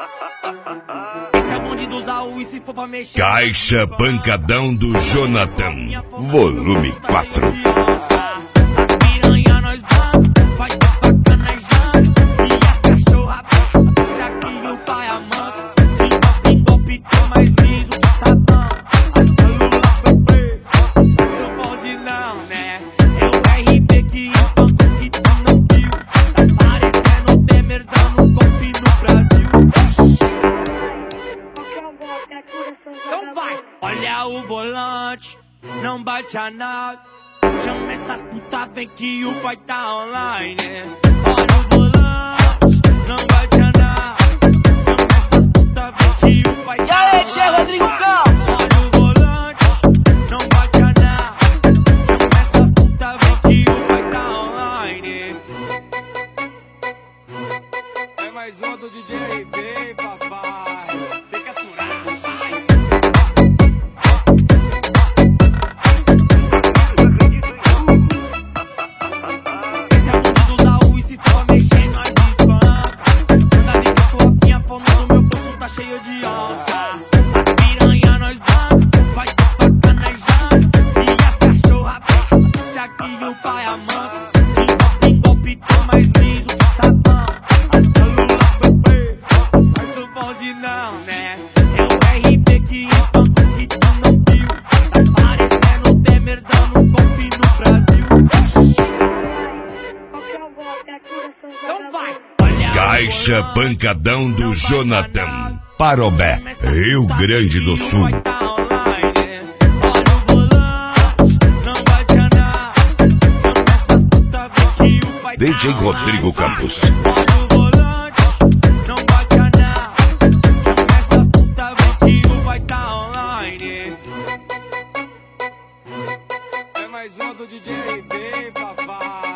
Esse é bonde do Zaú e se for pra mexer. Caixa Pancadão do Jonathan, volume 4. As piranha nós banca, vai ter sacanejando. E as cachorra já que o pai amassa. Quem golpe tem mais liso que Satã. A Lula foi preso, seu bonde não, né? É o RP que espanca que tu não viu. Tá parecendo o Temer dando golpe no Brasil. Então vai, olha o volante, não bate a nada. Chama essas putas, vem que o pai tá online. Olha o volante, não bate a nada. Chama essas putas, vem que o pai tá online. E aí, Tchê Rodrigo Campos? Olha o volante, não bate a nada. Chama essas putas, vem que o pai tá online. É mais um do DJ RP, papai. Tem que aturar, papai. Esse é o bonde do Zaú e se for mexer, nós espanca. Toda vez que eu tô afim, a fome do meu bolso tá cheio de onça. As piranha nós banca, vai ter sacanejando. E as cachorra já que o pai amansa. Quem golpe tem mais liso que Satã. A Lula foi preso, mas o bonde não, né? É o RP que espanca que tu não viu. Tá parecendo o Temer dando golpe no Brasil. Então vai, olha Caixa Pancadão do Jonathan, Parobé, Rio Grande do Sul. DJ Rodrigo Campos. É mais um do DJ RP, papai.